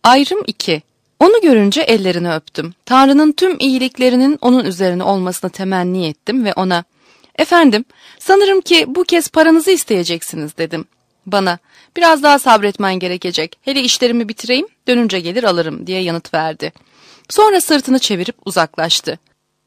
Ayrım 2. Onu görünce ellerini öptüm. Tanrı'nın tüm iyiliklerinin onun üzerine olmasını temenni ettim ve ona "Efendim, sanırım ki bu kez paranızı isteyeceksiniz," dedim. Bana "Biraz daha sabretmen gerekecek. Hele işlerimi bitireyim, dönünce gelir alırım," diye yanıt verdi. Sonra sırtını çevirip uzaklaştı.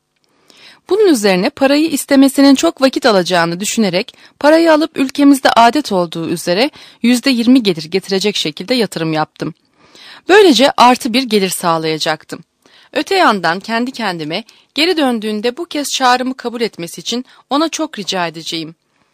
Bunun üzerine parayı istemesinin çok vakit alacağını düşünerek parayı alıp ülkemizde adet olduğu üzere %20 gelir getirecek şekilde yatırım yaptım. Böylece artı bir gelir sağlayacaktım. Öte yandan kendi kendime geri döndüğünde bu kez çağrımı kabul etmesi için ona çok rica edeceğim.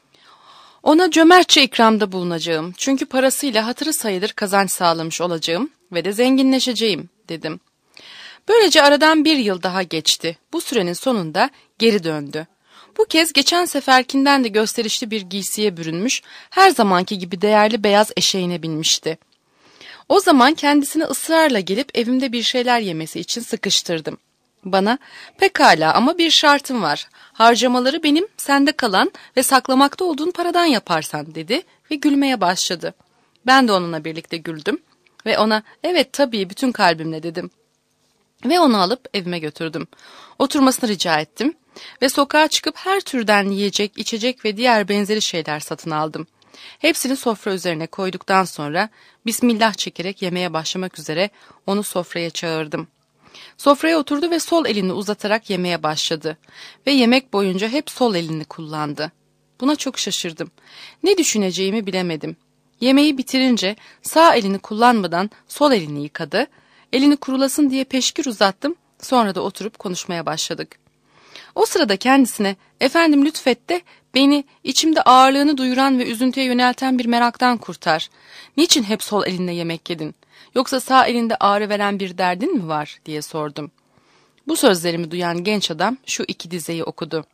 Ona cömertçe ikramda bulunacağım çünkü parasıyla hatırı sayılır kazanç sağlamış olacağım ve de zenginleşeceğim dedim. Böylece aradan bir yıl daha geçti. Bu sürenin sonunda geri döndü. Bu kez geçen seferkinden de gösterişli bir giysiye bürünmüş, her zamanki gibi değerli beyaz eşeğine binmişti. O zaman kendisini ısrarla gelip evimde bir şeyler yemesi için sıkıştırdım. Bana "Pekala ama bir şartım var. Harcamaları benim sende kalan ve saklamakta olduğun paradan yaparsan," dedi ve gülmeye başladı. Ben de onunla birlikte güldüm ve ona "Evet tabii bütün kalbimle," dedim. Ve onu alıp evime götürdüm. Oturmasını rica ettim ve sokağa çıkıp her türden yiyecek, içecek ve diğer benzeri şeyler satın aldım. Hepsini sofra üzerine koyduktan sonra Bismillah çekerek yemeye başlamak üzere onu sofraya çağırdım. Sofraya oturdu ve sol elini uzatarak yemeye başladı ve yemek boyunca hep sol elini kullandı. Buna çok şaşırdım. Ne düşüneceğimi bilemedim. Yemeği bitirince sağ elini kullanmadan sol elini yıkadı. Elini kurulasın diye peşkür uzattım, sonra da oturup konuşmaya başladık. O sırada kendisine "Efendim lütfet de beni içimde ağırlığını duyuran ve üzüntüye yönelten bir meraktan kurtar. Niçin hep sol elinle yemek yedin? Yoksa sağ elinde ağrı veren bir derdin mi var?" diye sordum. Bu sözlerimi duyan genç adam şu iki dizeyi okudu.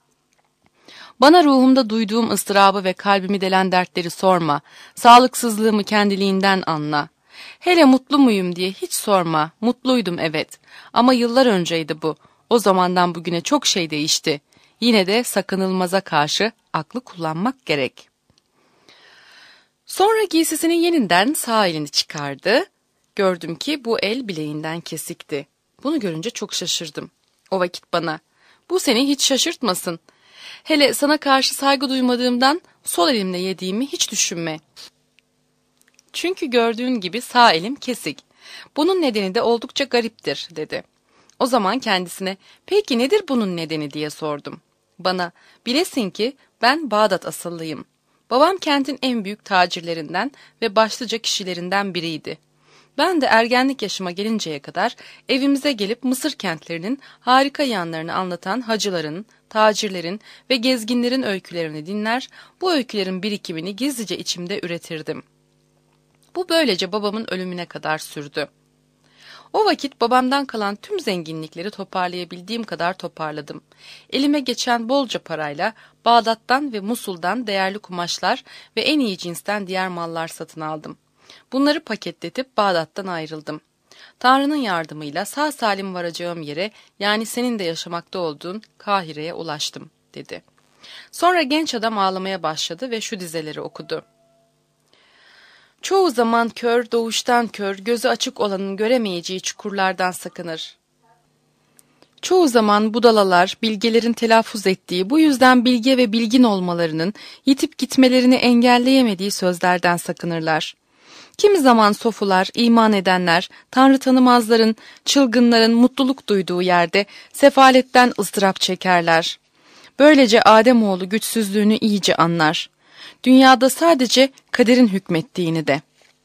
"Bana ruhumda duyduğum ıstırabı ve kalbimi delen dertleri sorma. Sağlıksızlığımı kendiliğinden anla. Hele mutlu muyum diye hiç sorma. Mutluydum evet. Ama yıllar önceydi bu. O zamandan bugüne çok şey değişti. Yine de sakınılmaza karşı aklı kullanmak gerek." Sonra giysisinin yeniden sağ elini çıkardı. Gördüm ki bu el bileğinden kesikti. Bunu görünce çok şaşırdım. O vakit bana "Bu seni hiç şaşırtmasın. Hele sana karşı saygı duymadığımdan sol elimle yediğimi hiç düşünme. Çünkü gördüğün gibi sağ elim kesik. Bunun nedeni de oldukça gariptir," dedi. O zaman kendisine "Peki nedir bunun nedeni?" diye sordum. Bana "Bilesin ki ben Bağdat asıllıyım. Babam kentin en büyük tacirlerinden ve başlıca kişilerinden biriydi. Ben de ergenlik yaşıma gelinceye kadar evimize gelip Mısır kentlerinin harika yanlarını anlatan hacıların, tacirlerin ve gezginlerin öykülerini dinler, bu öykülerin birikimini gizlice içimde üretirdim. Bu böylece babamın ölümüne kadar sürdü. O vakit babamdan kalan tüm zenginlikleri toparlayabildiğim kadar toparladım. Elime geçen bolca parayla Bağdat'tan ve Musul'dan değerli kumaşlar ve en iyi cinsten diğer mallar satın aldım. Bunları paketletip Bağdat'tan ayrıldım. Tanrı'nın yardımıyla sağ salim varacağım yere, yani senin de yaşamakta olduğun Kahire'ye ulaştım," dedi. Sonra genç adam ağlamaya başladı ve şu dizeleri okudu. "Çoğu zaman kör, doğuştan kör, gözü açık olanın göremeyeceği çukurlardan sakınır. Çoğu zaman budalalar, bilgelerin telaffuz ettiği, bu yüzden bilge ve bilgin olmalarının, yitip gitmelerini engelleyemediği sözlerden sakınırlar. Kimi zaman sofular, iman edenler, tanrı tanımazların, çılgınların mutluluk duyduğu yerde sefaletten ızdırap çekerler. Böylece Ademoğlu güçsüzlüğünü iyice anlar. Dünyada sadece kaderin hükmettiğini de."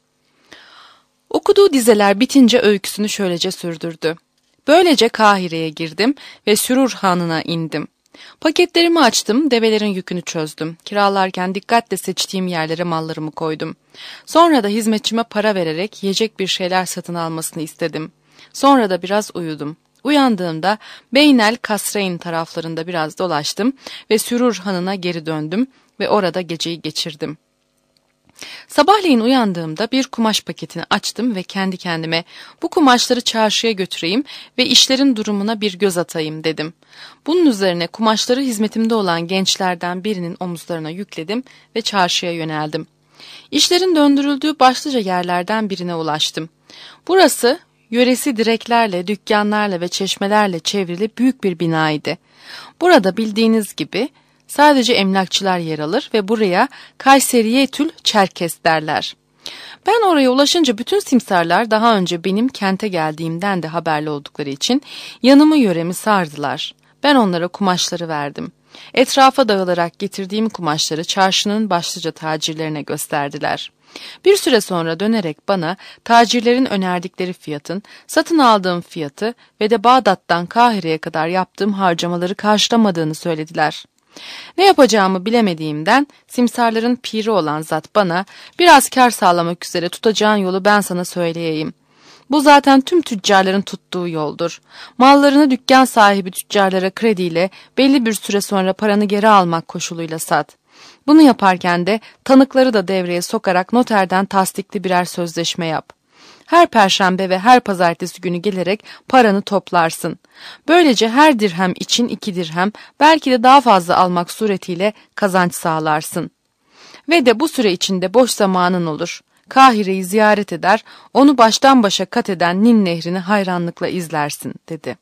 Okuduğu dizeler bitince öyküsünü şöylece sürdürdü. "Böylece Kahire'ye girdim ve Sürur Hanı'na indim. Paketlerimi açtım, develerin yükünü çözdüm. Kiralarken dikkatle seçtiğim yerlere mallarımı koydum. Sonra da hizmetçime para vererek yiyecek bir şeyler satın almasını istedim. Sonra da biraz uyudum. Uyandığımda Beynel Kasreyn taraflarında biraz dolaştım ve Sürur Hanı'na geri döndüm ve orada geceyi geçirdim. Sabahleyin uyandığımda bir kumaş paketini açtım ve kendi kendime bu kumaşları çarşıya götüreyim ve işlerin durumuna bir göz atayım dedim. Bunun üzerine kumaşları hizmetimde olan gençlerden birinin omuzlarına yükledim ve çarşıya yöneldim. İşlerin döndürüldüğü başlıca yerlerden birine ulaştım. Burası yöresi direklerle, dükkanlarla ve çeşmelerle çevrili büyük bir binaydı. Burada bildiğiniz gibi sadece emlakçılar yer alır ve buraya Kayseriyetül Çerkes derler. Ben oraya ulaşınca bütün simsarlar daha önce benim kente geldiğimden de haberli oldukları için yanımı yöremi sardılar. Ben onlara kumaşları verdim. Etrafa dağılarak getirdiğim kumaşları çarşının başlıca tacirlerine gösterdiler. Bir süre sonra dönerek bana tacirlerin önerdikleri fiyatın, satın aldığım fiyatı ve de Bağdat'tan Kahire'ye kadar yaptığım harcamaları karşılamadığını söylediler. Ne yapacağımı bilemediğimden simsarların piri olan zat bana biraz kar sağlamak üzere tutacağın yolu ben sana söyleyeyim. Bu zaten tüm tüccarların tuttuğu yoldur. Mallarını dükkan sahibi tüccarlara krediyle belli bir süre sonra paranı geri almak koşuluyla sat. Bunu yaparken de tanıkları da devreye sokarak noterden tasdikli birer sözleşme yap. Her perşembe ve her pazartesi günü gelerek paranı toplarsın. Böylece her dirhem için 2 dirhem, belki de daha fazla almak suretiyle kazanç sağlarsın. Ve de bu süre içinde boş zamanın olur. Kahire'yi ziyaret eder, onu baştan başa kat eden Nil Nehri'ni hayranlıkla izlersin, dedi.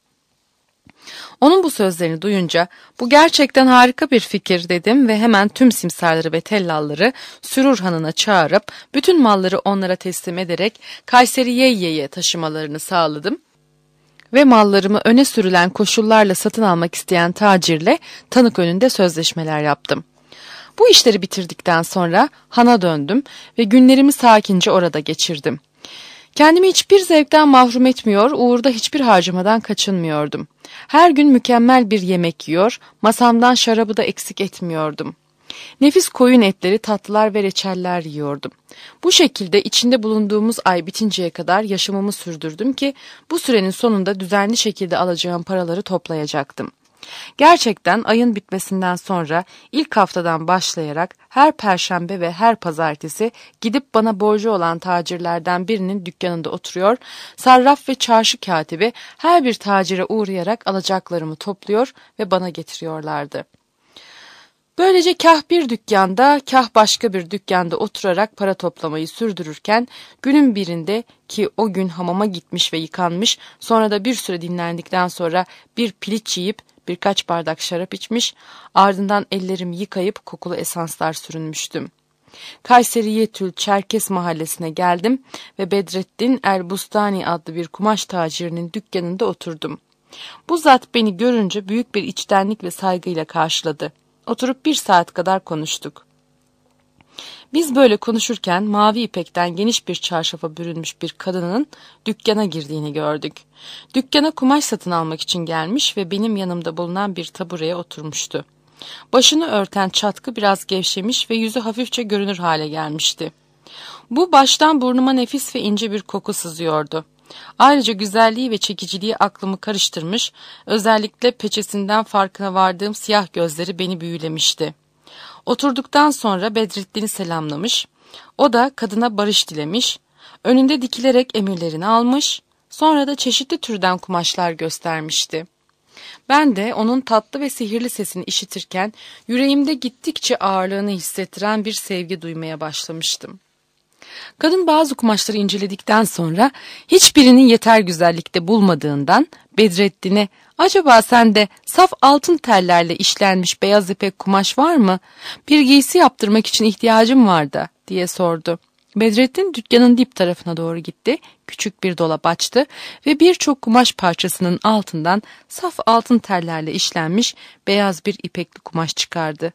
Onun bu sözlerini duyunca bu gerçekten harika bir fikir dedim ve hemen tüm simsarları ve tellalları Sürur Hanı'na çağırıp bütün malları onlara teslim ederek Kayseriye'ye taşımalarını sağladım ve mallarımı öne sürülen koşullarla satın almak isteyen tacirle tanık önünde sözleşmeler yaptım. Bu işleri bitirdikten sonra hana döndüm ve günlerimi sakince orada geçirdim. Kendimi hiçbir zevkten mahrum etmiyor, uğurda hiçbir harcamadan kaçınmıyordum. Her gün mükemmel bir yemek yiyor, masamdan şarabı da eksik etmiyordum. Nefis koyun etleri, tatlılar ve reçeller yiyordum. Bu şekilde içinde bulunduğumuz ay bitinceye kadar yaşamımı sürdürdüm ki bu sürenin sonunda düzenli şekilde alacağım paraları toplayacaktım. Gerçekten ayın bitmesinden sonra ilk haftadan başlayarak her perşembe ve her pazartesi gidip bana borcu olan tacirlerden birinin dükkanında oturuyor, sarraf ve çarşı katibi her bir tacire uğrayarak alacaklarımı topluyor ve bana getiriyorlardı. Böylece kah bir dükkanda, kah başka bir dükkanda oturarak para toplamayı sürdürürken günün birinde ki o gün hamama gitmiş ve yıkanmış, sonra da bir süre dinlendikten sonra bir piliç yiyip birkaç bardak şarap içmiş, ardından ellerimi yıkayıp kokulu esanslar sürünmüştüm. Kayseriyetül Çerkes mahallesine geldim ve Bedrettin el-Bustani adlı bir kumaş tacirinin dükkanında oturdum. Bu zat beni görünce büyük bir içtenlik ve saygıyla karşıladı. Oturup 1 saat kadar konuştuk. Biz böyle konuşurken mavi ipekten geniş bir çarşafa bürünmüş bir kadının dükkana girdiğini gördük. Dükkana kumaş satın almak için gelmiş ve benim yanımda bulunan bir tabureye oturmuştu. Başını örten çatkı biraz gevşemiş ve yüzü hafifçe görünür hale gelmişti. Bu baştan burnuma nefis ve ince bir koku sızıyordu. Ayrıca güzelliği ve çekiciliği aklımı karıştırmış, özellikle peçesinden farkına vardığım siyah gözleri beni büyülemişti. Oturduktan sonra Bedrettin'i selamlamış, o da kadına barış dilemiş, önünde dikilerek emirlerini almış, sonra da çeşitli türden kumaşlar göstermişti. Ben de onun tatlı ve sihirli sesini işitirken yüreğimde gittikçe ağırlığını hissettiren bir sevgi duymaya başlamıştım. Kadın bazı kumaşları inceledikten sonra hiçbirini yeter güzellikte bulmadığından Bedrettin'e "Acaba sende saf altın tellerle işlenmiş beyaz ipek kumaş var mı? Bir giysi yaptırmak için ihtiyacım var da" diye sordu. Bedrettin dükkanın dip tarafına doğru gitti, küçük bir dolap açtı ve birçok kumaş parçasının altından saf altın tellerle işlenmiş beyaz bir ipekli kumaş çıkardı.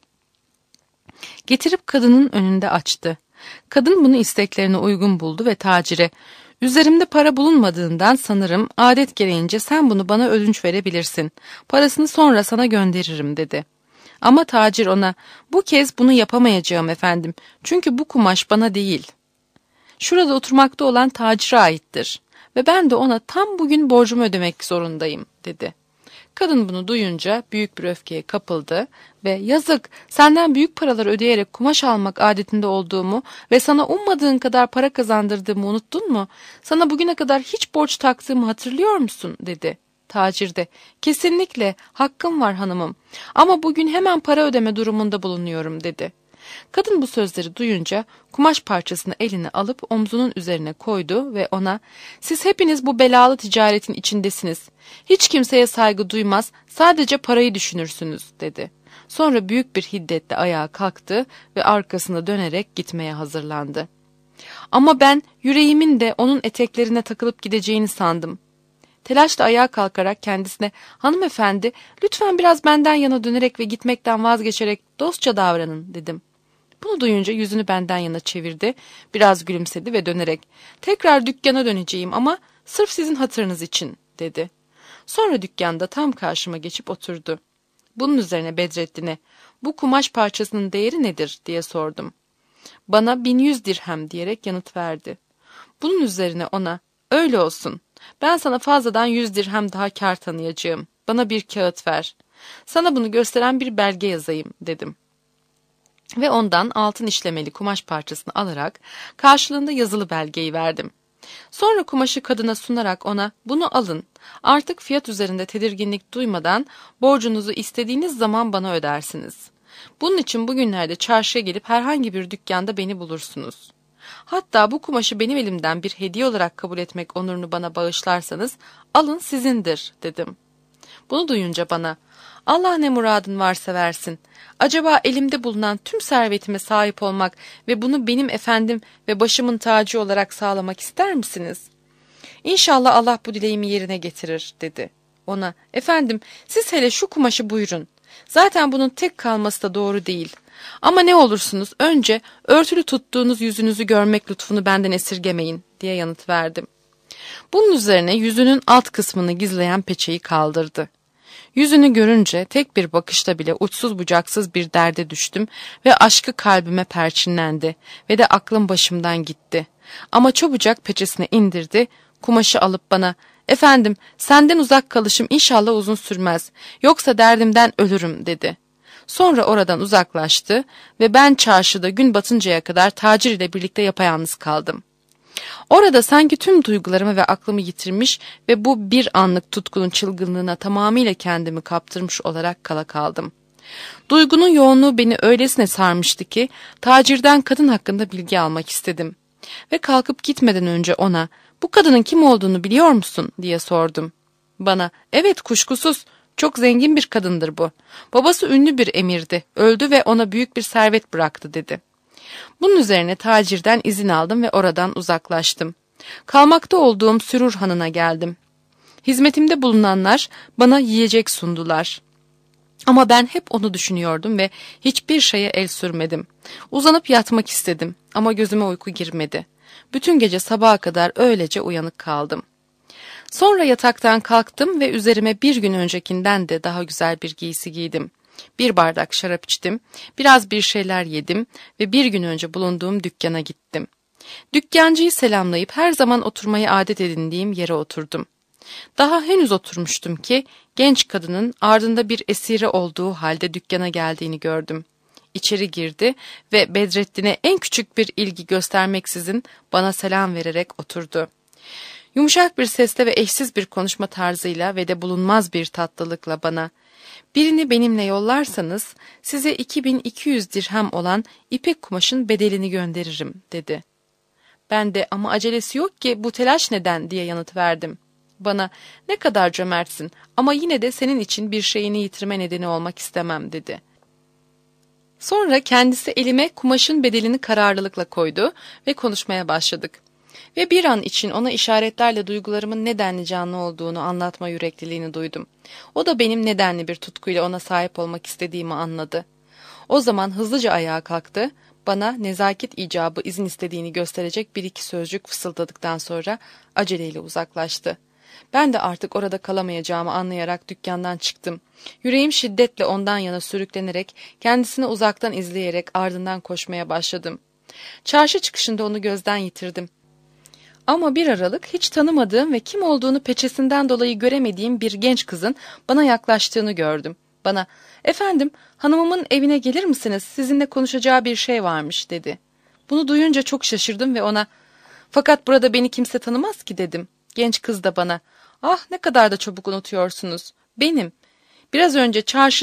Getirip kadının önünde açtı. Kadın bunu isteklerine uygun buldu ve tacire "Üzerimde para bulunmadığından sanırım adet gereğince sen bunu bana ödünç verebilirsin. Parasını sonra sana gönderirim" dedi. Ama tacir ona "Bu kez bunu yapamayacağım efendim. Çünkü bu kumaş bana değil. Şurada oturmakta olan tacire aittir ve ben de ona tam bugün borcumu ödemek zorundayım" dedi. Kadın bunu duyunca büyük bir öfkeye kapıldı ve "Yazık, senden büyük paralar ödeyerek kumaş almak adetinde olduğumu ve sana ummadığın kadar para kazandırdığımı unuttun mu? Sana bugüne kadar hiç borç taktığımı hatırlıyor musun?" dedi. Tacir de "Kesinlikle hakkım var hanımım ama bugün hemen para ödeme durumunda bulunuyorum" dedi. Kadın bu sözleri duyunca kumaş parçasını eline alıp omzunun üzerine koydu ve ona "Siz hepiniz bu belalı ticaretin içindesiniz. Hiç kimseye saygı duymaz, sadece parayı düşünürsünüz," dedi. Sonra büyük bir hiddetle ayağa kalktı ve arkasına dönerek gitmeye hazırlandı. Ama ben yüreğimin de onun eteklerine takılıp gideceğini sandım. Telaşla ayağa kalkarak kendisine "Hanımefendi, lütfen biraz benden yana dönerek ve gitmekten vazgeçerek dostça davranın," dedim. Bunu duyunca yüzünü benden yana çevirdi, biraz gülümsedi ve dönerek "Tekrar dükkana döneceğim ama sırf sizin hatırınız için," dedi. Sonra dükkanda tam karşıma geçip oturdu. Bunun üzerine Bedrettin'e "Bu kumaş parçasının değeri nedir?" diye sordum. Bana 1100 dirhem diyerek yanıt verdi. Bunun üzerine ona "Öyle olsun. Ben sana fazladan 100 dirhem daha kâr tanıyacağım. Bana bir kağıt ver. Sana bunu gösteren bir belge yazayım," dedim. Ve ondan altın işlemeli kumaş parçasını alarak karşılığında yazılı belgeyi verdim. Sonra kumaşı kadına sunarak ona "Bunu alın. Artık fiyat üzerinde tedirginlik duymadan borcunuzu istediğiniz zaman bana ödersiniz. Bunun için bugünlerde çarşıya gelip herhangi bir dükkanda beni bulursunuz. Hatta bu kumaşı benim elimden bir hediye olarak kabul etmek onurunu bana bağışlarsanız alın sizindir," dedim. Bunu duyunca bana "Allah ne muradın varsa versin. Acaba elimde bulunan tüm servetime sahip olmak ve bunu benim efendim ve başımın tacı olarak sağlamak ister misiniz? İnşallah Allah bu dileğimi yerine getirir," dedi. Ona "Efendim, siz hele şu kumaşı buyurun. Zaten bunun tek kalması da doğru değil. Ama ne olursunuz önce örtülü tuttuğunuz yüzünüzü görmek lütfunu benden esirgemeyin," diye yanıt verdim. Bunun üzerine yüzünün alt kısmını gizleyen peçeyi kaldırdı. Yüzünü görünce tek bir bakışta bile uçsuz bucaksız bir derde düştüm ve aşkı kalbime perçinlendi ve de aklım başımdan gitti. Ama çabucak peçesine indirdi, kumaşı alıp bana "Efendim, senden uzak kalışım inşallah uzun sürmez, yoksa derdimden ölürüm," dedi. Sonra oradan uzaklaştı ve ben çarşıda gün batıncaya kadar tacir ile birlikte yapayalnız kaldım. Orada sanki tüm duygularımı ve aklımı yitirmiş ve bu bir anlık tutkunun çılgınlığına tamamıyla kendimi kaptırmış olarak kala kaldım. Duygunun yoğunluğu beni öylesine sarmıştı ki tacirden kadın hakkında bilgi almak istedim. Ve kalkıp gitmeden önce ona "Bu kadının kim olduğunu biliyor musun?" diye sordum. Bana "Evet, kuşkusuz. Çok zengin bir kadındır bu. Babası ünlü bir emirdi. Öldü ve ona büyük bir servet bıraktı," dedi. Bunun üzerine tacirden izin aldım ve oradan uzaklaştım. Kalmakta olduğum Sürur Hanı'na geldim. Hizmetimde bulunanlar bana yiyecek sundular. Ama ben hep onu düşünüyordum ve hiçbir şeye el sürmedim. Uzanıp yatmak istedim ama gözüme uyku girmedi. Bütün gece sabaha kadar öylece uyanık kaldım. Sonra yataktan kalktım ve üzerime bir gün öncekinden de daha güzel bir giysi giydim. Bir bardak şarap içtim, biraz bir şeyler yedim ve bir gün önce bulunduğum dükkana gittim. Dükkancıyı selamlayıp her zaman oturmayı adet edindiğim yere oturdum. Daha henüz oturmuştum ki genç kadının ardında bir esiri olduğu halde dükkana geldiğini gördüm. İçeri girdi ve Bedrettin'e en küçük bir ilgi göstermeksizin bana selam vererek oturdu. Yumuşak bir sesle ve eşsiz bir konuşma tarzıyla ve de bulunmaz bir tatlılıkla bana "Birini benimle yollarsanız size 2200 dirhem olan ipek kumaşın bedelini gönderirim," dedi. Ben de "Ama acelesi yok ki, bu telaş neden?" diye yanıt verdim. Bana "Ne kadar cömertsin ama yine de senin için bir şeyini yitirme nedeni olmak istemem," dedi. Sonra kendisi elime kumaşın bedelini kararlılıkla koydu ve konuşmaya başladık. Ve bir an için ona işaretlerle duygularımın nedenli canlı olduğunu anlatma yürekliliğini duydum. O da benim nedenli bir tutkuyla ona sahip olmak istediğimi anladı. O zaman hızlıca ayağa kalktı, bana nezaket icabı izin istediğini gösterecek bir iki sözcük fısıldadıktan sonra aceleyle uzaklaştı. Ben de artık orada kalamayacağımı anlayarak dükkandan çıktım. Yüreğim şiddetle ondan yana sürüklenerek, kendisini uzaktan izleyerek ardından koşmaya başladım. Çarşı çıkışında onu gözden yitirdim. Ama bir aralık hiç tanımadığım ve kim olduğunu peçesinden dolayı göremediğim bir genç kızın bana yaklaştığını gördüm. Bana "Efendim, hanımımın evine gelir misiniz? Sizinle konuşacağı bir şey varmış," dedi. Bunu duyunca çok şaşırdım ve ona "Fakat burada beni kimse tanımaz ki," dedim. Genç kız da bana "Ah, ne kadar da çabuk unutuyorsunuz. Benim. Biraz önce çarşıda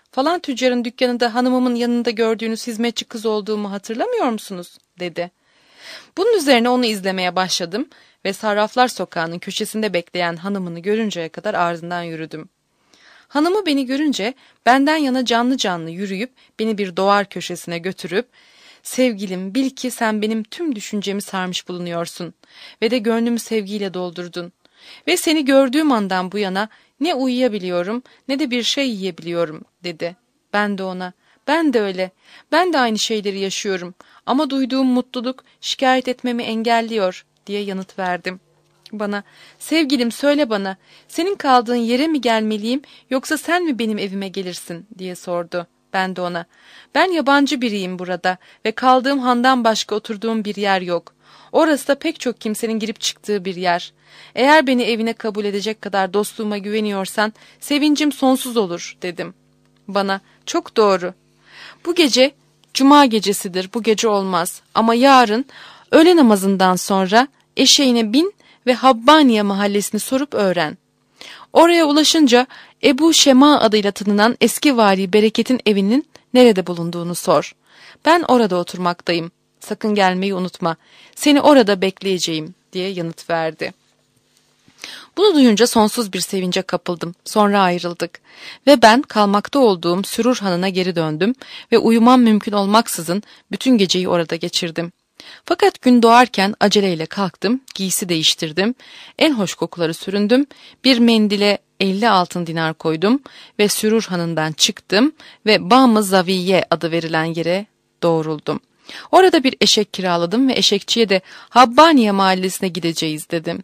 Falan tüccarın dükkanında hanımımın yanında gördüğünüz hizmetçi kız olduğumu hatırlamıyor musunuz? Dedi. Bunun üzerine onu izlemeye başladım ve Sarraflar Sokağı'nın köşesinde bekleyen hanımını görünceye kadar ardından yürüdüm. Hanımı beni görünce benden yana canlı canlı yürüyüp beni bir duvar köşesine götürüp "Sevgilim, bil ki sen benim tüm düşüncemi sarmış bulunuyorsun ve de gönlümü sevgiyle doldurdun. Ve seni gördüğüm andan bu yana ne uyuyabiliyorum ne de bir şey yiyebiliyorum," dedi. Ben de ona, "Ben de öyle, ben de aynı şeyleri yaşıyorum ama duyduğum mutluluk şikayet etmemi engelliyor," diye yanıt verdim. Bana, "Sevgilim, söyle bana, senin kaldığın yere mi gelmeliyim yoksa sen mi benim evime gelirsin?" diye sordu. Ben de ona, "Ben yabancı biriyim burada ve kaldığım handan başka oturduğum bir yer yok. Orası da pek çok kimsenin girip çıktığı bir yer. Eğer beni evine kabul edecek kadar dostluğuma güveniyorsan sevincim sonsuz olur," dedim. Bana, "Çok doğru. Bu gece cuma gecesidir, bu gece olmaz ama yarın öğle namazından sonra eşeğine bin ve Habbaniye mahallesini sorup öğren. Oraya ulaşınca Ebu Şema adıyla tanınan eski vali Bereket'in evinin nerede bulunduğunu sor. Ben orada oturmaktayım. Sakın gelmeyi unutma. Seni orada bekleyeceğim," diye yanıt verdi. Bunu duyunca sonsuz bir sevince kapıldım. Sonra ayrıldık ve ben kalmakta olduğum Sürur Hanı'na geri döndüm ve uyumam mümkün olmaksızın bütün geceyi orada geçirdim. Fakat gün doğarken aceleyle kalktım, giysi değiştirdim, en hoş kokuları süründüm, bir mendile 50 altın dinar koydum ve Sürur Hanı'ndan çıktım ve Bam-ı Zaviye adı verilen yere doğruldum. Orada bir eşek kiraladım ve eşekçiye de Habbaniye mahallesine gideceğiz dedim.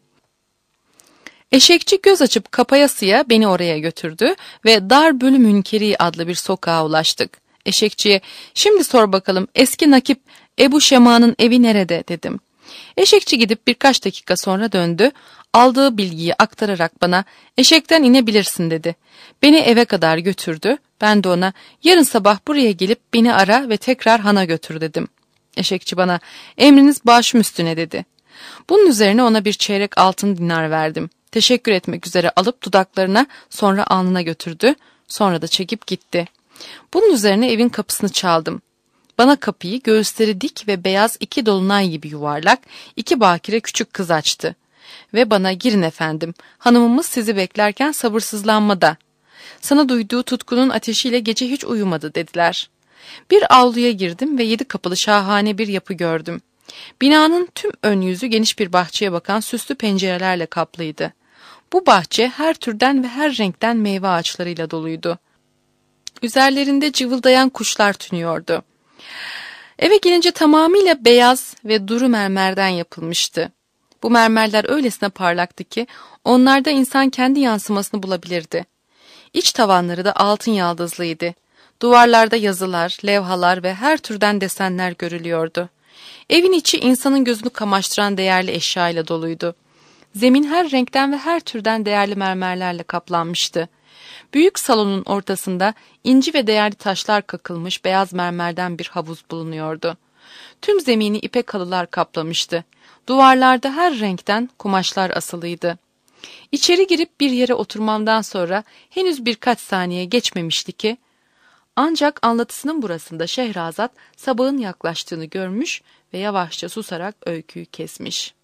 Eşekçi göz açıp kapayasıya beni oraya götürdü ve Dar-bül Münkeri adlı bir sokağa ulaştık. Eşekçiye, "Şimdi sor bakalım eski nakip Ebu Şema'nın evi nerede?" dedim. Eşekçi gidip birkaç dakika sonra döndü. Aldığı bilgiyi aktararak bana, "Eşekten inebilirsin," dedi. Beni eve kadar götürdü. Ben de ona, "Yarın sabah buraya gelip beni ara ve tekrar hana götür," dedim. Eşekçi bana, "Emriniz başım üstüne," dedi. Bunun üzerine ona bir çeyrek altın dinar verdim. Teşekkür etmek üzere alıp dudaklarına, sonra alnına götürdü. Sonra da çekip gitti. Bunun üzerine evin kapısını çaldım. Bana kapıyı göğüsleri dik ve beyaz iki dolunay gibi yuvarlak, iki bakire küçük kız açtı. Ve bana, "Girin efendim, hanımımız sizi beklerken sabırsızlanmada. Sana duyduğu tutkunun ateşiyle gece hiç uyumadı," dediler. Bir avluya girdim ve 7 kapılı şahane bir yapı gördüm. Binanın tüm ön yüzü geniş bir bahçeye bakan süslü pencerelerle kaplıydı. Bu bahçe her türden ve her renkten meyve ağaçlarıyla doluydu. Üzerlerinde cıvıldayan kuşlar tünüyordu. Eve gelince tamamıyla beyaz ve duru mermerden yapılmıştı. Bu mermerler öylesine parlaktı ki onlarda insan kendi yansımasını bulabilirdi. İç tavanları da altın yaldızlıydı. Duvarlarda yazılar, levhalar ve her türden desenler görülüyordu. Evin içi insanın gözünü kamaştıran değerli eşyayla doluydu. Zemin her renkten ve her türden değerli mermerlerle kaplanmıştı. Büyük salonun ortasında inci ve değerli taşlar kakılmış beyaz mermerden bir havuz bulunuyordu. Tüm zemini ipek halılar kaplamıştı. Duvarlarda her renkten kumaşlar asılıydı. İçeri girip bir yere oturmamdan sonra henüz birkaç saniye geçmemişti ki, ancak anlatısının burasında Şehrazat sabahın yaklaştığını görmüş ve yavaşça susarak öyküyü kesmiş.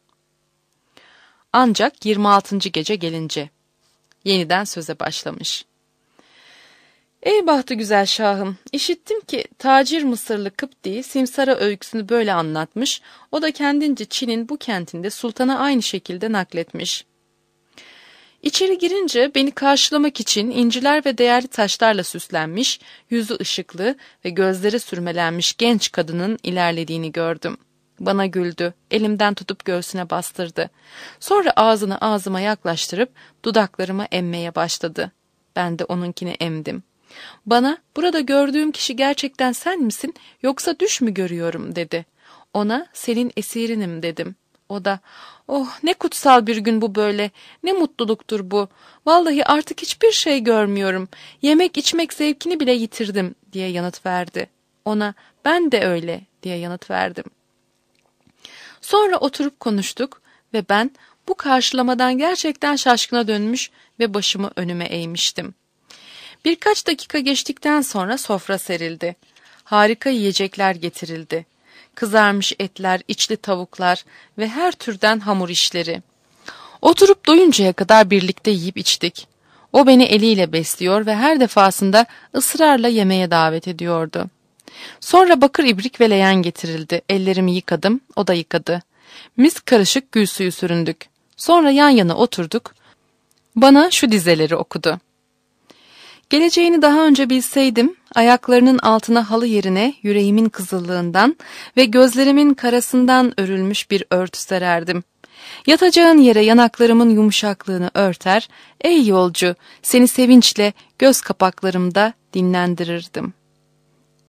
Ancak 26. gece gelince yeniden söze başlamış. "Ey bahtı güzel şahım, işittim ki tacir Mısırlı Kıpti Simsar'a öyküsünü böyle anlatmış, o da kendince Çin'in bu kentinde sultana aynı şekilde nakletmiş. İçeri girince beni karşılamak için inciler ve değerli taşlarla süslenmiş, yüzü ışıklı ve gözleri sürmelenmiş genç kadının ilerlediğini gördüm. Bana güldü, elimden tutup göğsüne bastırdı. Sonra ağzını ağzıma yaklaştırıp dudaklarıma emmeye başladı. Ben de onunkini emdim. Bana, "Burada gördüğüm kişi gerçekten sen misin yoksa düş mü görüyorum?" dedi. Ona, "Senin esirinim," dedim. O da, "Oh, ne kutsal bir gün bu böyle, ne mutluluktur bu. Vallahi artık hiçbir şey görmüyorum. Yemek içmek zevkini bile yitirdim," diye yanıt verdi. Ona, "Ben de öyle," diye yanıt verdim. Sonra oturup konuştuk ve ben bu karşılamadan gerçekten şaşkına dönmüş ve başımı önüme eğmiştim. Birkaç dakika geçtikten sonra sofra serildi. Harika yiyecekler getirildi. Kızarmış etler, içli tavuklar ve her türden hamur işleri. Oturup doyuncaya kadar birlikte yiyip içtik. O beni eliyle besliyor ve her defasında ısrarla yemeğe davet ediyordu. Sonra bakır ibrik ve leğen getirildi. Ellerimi yıkadım, o da yıkadı. Mis karışık gül suyu süründük. Sonra yan yana oturduk. Bana şu dizeleri okudu. Geleceğini daha önce bilseydim, ayaklarının altına halı yerine yüreğimin kızıllığından ve gözlerimin karasından örülmüş bir örtü sererdim. Yatacağın yere yanaklarımın yumuşaklığını örter, ey yolcu, seni sevinçle göz kapaklarımda dinlendirirdim.